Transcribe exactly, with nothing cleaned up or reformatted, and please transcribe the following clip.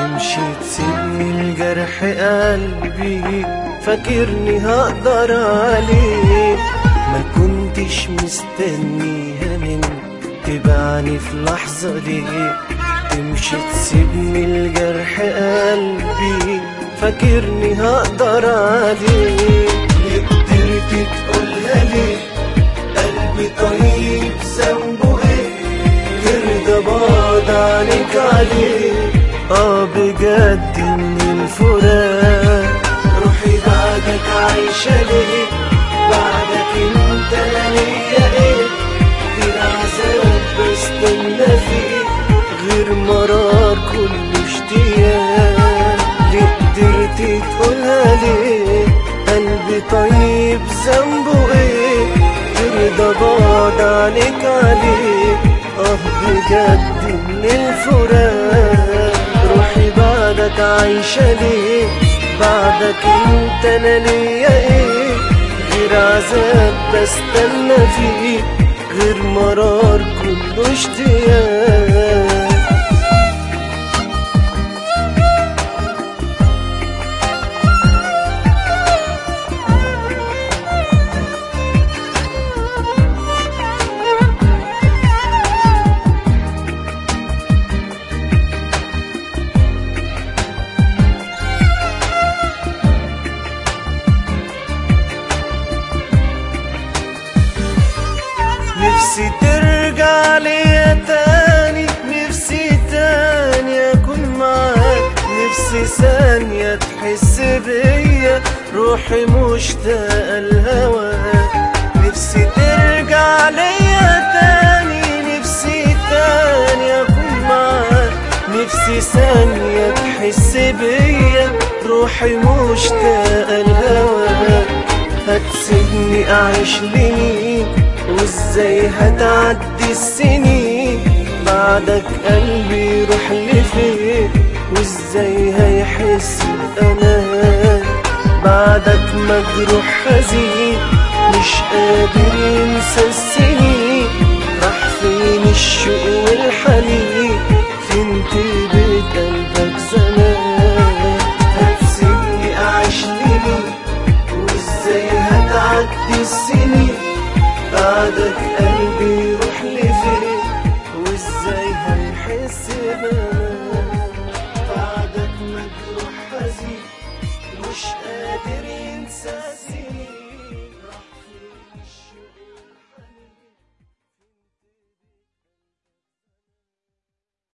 تمشي تسيبني الجرح قلبي، فاكرني هقدر عليه. ما كنتش مستنيها منك تبعني في لحظة دي. تمشي تسيبني الجرح قلبي، فاكرني هقدر عليه. ليه قدرت تقولها ليه؟ قلبي طيب ذنبه ايه؟ ترضى بعد عنك عليه. اه بجد من الفراق روحي بعدك عايشة ليه؟ بعدك انت لا ليا ايه؟ غير عذاب بستنى فيه، غير مرار كله اشتياق. ليه قدرت تقولها ليه؟ قلبي طيب ذنبه ايه؟ ترضى بعد عنك عليه. اه بجد من الفراق روحي بعدك عايشة ليه؟ بعدك انت انا ليا ايه؟ غير عذاب بستنى فيه، غير مرار كله اشتياق. نفسي ترجع ليا تاني، نفسي تاني اكون معاك، نفسي ثانية تحس بيا روحي مشتاقة لهواك. نفسي ترجع ليا تاني، نفسي تاني اكون معاك، نفسي ثانية تحس بيا روحي مشتاقة لهواك. هتسيبني اعيش لمين؟ وازاي هتعدي السنين؟ بعدك قلبي يروح لفين؟ وازاي هيحس بأمان؟ بعدك مجروح حزين مش قادر ينسى السنين. راح فين الشوق والحنين؟ فين طيبة قلبك زمان؟ هتسيبني اعيش لمين؟ وازاي هتعدي السنين؟ بعدك قلبي يروح لفين؟ وازاي هيحس بأمان؟